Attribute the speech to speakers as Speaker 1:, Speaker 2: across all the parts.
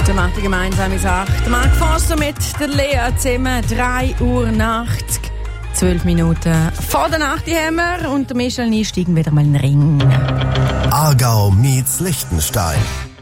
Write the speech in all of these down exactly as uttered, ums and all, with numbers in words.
Speaker 1: Der macht die gemeinsame Sache. Der Marc Forster mit der Lea zusammen. drei Uhr nachts. zwölf Minuten vor der Nacht haben wir. Und der Michel nie steigen wieder mal in den Ring.
Speaker 2: Aargau meets Liechtenstein.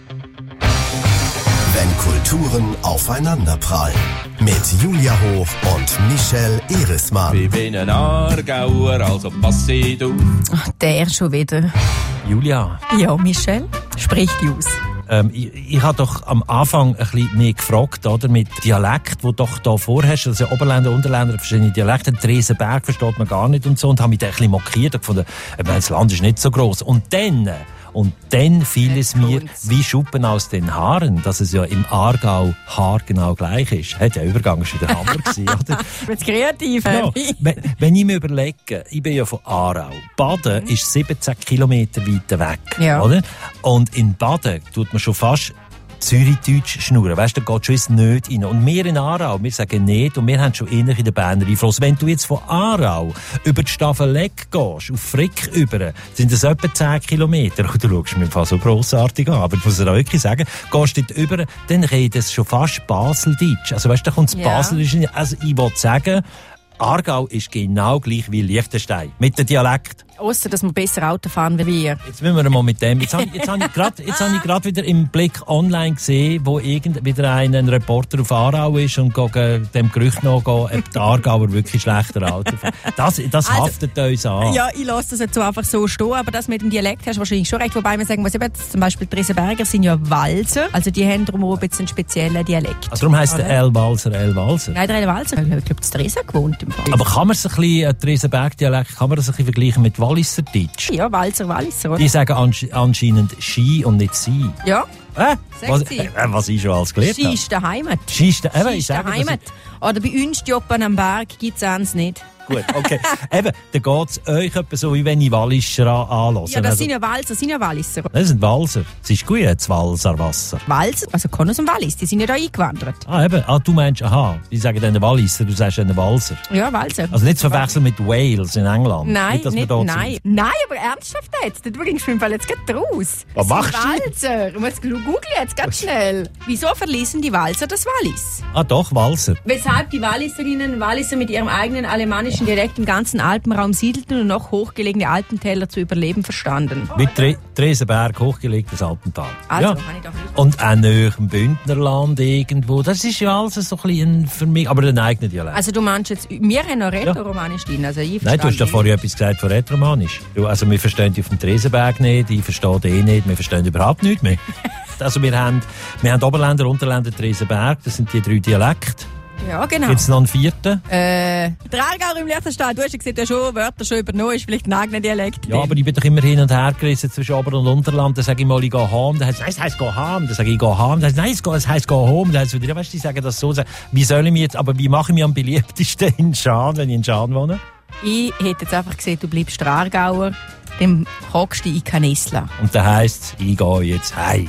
Speaker 2: Wenn Kulturen aufeinanderprallen. Mit Julia Hoch und Michel Erismann.
Speaker 3: Ich bin ein Aargauer, also passiert auf.
Speaker 1: Ach, der schon wieder.
Speaker 4: Julia.
Speaker 1: Ja, Michel, sprich die aus.
Speaker 4: Ähm, ich ich habe doch am Anfang ein bisschen mehr gefragt, oder, mit Dialekt, wo du doch da vorhast, also Oberländer, Unterländer, verschiedene Dialekte. Tresenberg versteht man gar nicht und so, und habe mich da ein bisschen mokiert und gefunden, ich meine, das Land ist nicht so gross. Und dann, und dann fiel es mir wie Schuppen aus den Haaren, dass es ja im Aargau haargenau gleich ist. Hey, der Übergang war wieder Hammer gewesen, oder?
Speaker 1: Jetzt kreativ,
Speaker 4: Ja, wenn, wenn ich mir überlege, ich bin ja von Aarau. Baden mhm. ist siebzehn Kilometer weiter weg,
Speaker 1: ja.
Speaker 4: oder? Und in Baden tut man schon fast Zürichdeutsch schnurren. Weißt du, da geht schon ins Nicht rein. Und wir in Aarau, wir sagen nicht, und wir haben schon innerlich in den Berner Einfluss. Wenn du jetzt von Aarau über die Staffeleck gehst, auf Frick über, sind das etwa zehn Kilometer. Du schaust mich fast so grossartig an, aber ich muss dir auch wirklich sagen, gehst du dort über, dann redet es schon fast Baseldeutsch. Also weißt du, da kommt das
Speaker 1: ja.
Speaker 4: Baselisch. Also ich will sagen, Aargau ist genau gleich wie Liechtenstein. Mit dem Dialekt.
Speaker 1: Ausser, dass wir besser Auto fahren wie wir.
Speaker 4: Jetzt müssen wir mal mit dem. Jetzt habe jetzt hab ich gerade hab wieder im Blick online gesehen, wo irgend wieder ein, ein Reporter auf Aarau ist und gegen dem Gerücht nachgehen, ob die Aargauer wirklich schlechter Auto fahren. Das, das
Speaker 1: also,
Speaker 4: haftet uns an.
Speaker 1: Ja, ich lasse das jetzt so einfach so stehen, aber das mit dem Dialekt hast du wahrscheinlich schon recht. Wobei man sagen muss, eben, zum Beispiel die Tresenberger sind ja Walser, also die haben drumherum jetzt einen speziellen Dialekt.
Speaker 4: Also darum heisst der El Walser El Walser.
Speaker 1: Nein, der El Walser, ich glaube, in Tresen gewohnt im Fall.
Speaker 4: Aber kann man sich ein bisschen, äh, Tresenberg-Dialekt, kann man das ein bisschen vergleichen mit Walliserdeutsch?
Speaker 1: Ja, Walser, Walliser, oder?
Speaker 4: Die sagen ansch- anscheinend Ski und nicht Sie.
Speaker 1: Ja.
Speaker 4: Äh? Was,
Speaker 1: sie.
Speaker 4: äh, was ich schon alles gelernt habe.
Speaker 1: Ski ist der Heimat.
Speaker 4: Ski ist der, eben,
Speaker 1: Ski
Speaker 4: ich
Speaker 1: ist der
Speaker 4: sage, das
Speaker 1: Heimat. Oder bei uns Joppen am Berg gibt es eins nicht.
Speaker 4: Gut, okay. Eben, dann geht es euch etwa so, wie wenn ich Walliser anhöre.
Speaker 1: Ja, das
Speaker 4: also,
Speaker 1: sind ja Walser, das sind ja Walliser.
Speaker 4: das sind Walser. Das ist gut, das Walser Wasser.
Speaker 1: Walser, also Konus und Wallis, die sind ja da eingewandert.
Speaker 4: Ah, eben. Ah, du meinst, aha, ich sage dann Walliser, du sagst dann Walser.
Speaker 1: Ja, Walser.
Speaker 4: Also nicht zu verwechseln mit Wales in England.
Speaker 1: Nein,
Speaker 4: nicht, dass wir
Speaker 1: nicht,
Speaker 4: da
Speaker 1: nein.
Speaker 4: sind.
Speaker 1: Nein, aber ernsthaft jetzt. Du bringst mir im Fall jetzt gerade raus.
Speaker 4: Was machst du?
Speaker 1: Walser. Du musst googeln jetzt ganz schnell. Wieso verließen die Walser das Wallis?
Speaker 4: Ah, doch, Walser.
Speaker 1: Weshalb die Walliserinnen und Walliser mit ihrem eigenen alemannischen Dialekt im ganzen Alpenraum siedelten und noch hochgelegene Alpentäler zu überleben verstanden.
Speaker 4: Mit Tre- Tresenberg, hochgelegtes Alpental.
Speaker 1: Also,
Speaker 4: ja.
Speaker 1: kann ich doch nicht.
Speaker 4: Und auch nahe im Bündnerland irgendwo. Das ist ja alles so ein bisschen für mich, aber ein eigener Dialekt.
Speaker 1: Also du meinst jetzt, wir haben noch Rätoromanisch drin, also ich
Speaker 4: Nein, du hast ja vorher etwas gesagt von Rätoromanisch. Du, also wir verstehen die auf dem Tresenberg nicht, ich verstehe die eh nicht, wir verstehen überhaupt nichts mehr. Also wir haben, wir haben Oberländer, Unterländer, Tresenberg, das sind die drei Dialekte.
Speaker 1: Ja, genau.
Speaker 4: Gibt es noch einen vierten?
Speaker 1: Äh, der Aargauer im Liechtenstein, du hast ja gesagt, du hast schon Wörter schon übernommen, ist vielleicht ein eigener Dialekt.
Speaker 4: Ja, aber ich bin doch immer hin und her gerissen zwischen Ober- und Unterland. Dann sage ich mal, ich gehe heim. Dann heisst es, nein, es heisst go heim. Dann sage ich, ich gehe heim. Dann heisst es, nein, es go- es heisst go home. Dann heisst es wieder, ja, weißt du, die sagen das so. Wie soll ich mich jetzt, aber wie mache ich mich am beliebtesten in Schaan, wenn ich in Schaan wohne?
Speaker 1: Ich hätte jetzt einfach gesehen, du bleibst der Aargauer, dann hockst du in Canisla.
Speaker 4: Und dann heisst es, ich gehe jetzt heim.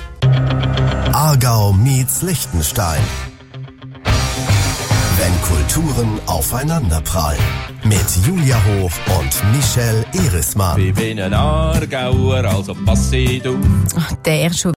Speaker 2: Aargau meets Liechtenstein. Wenn Kulturen aufeinanderprallen. Mit Julia Hoch und Michel Erismann.
Speaker 3: Ich bin ein Aargauer, also passiert auf.
Speaker 1: Ach, der schon.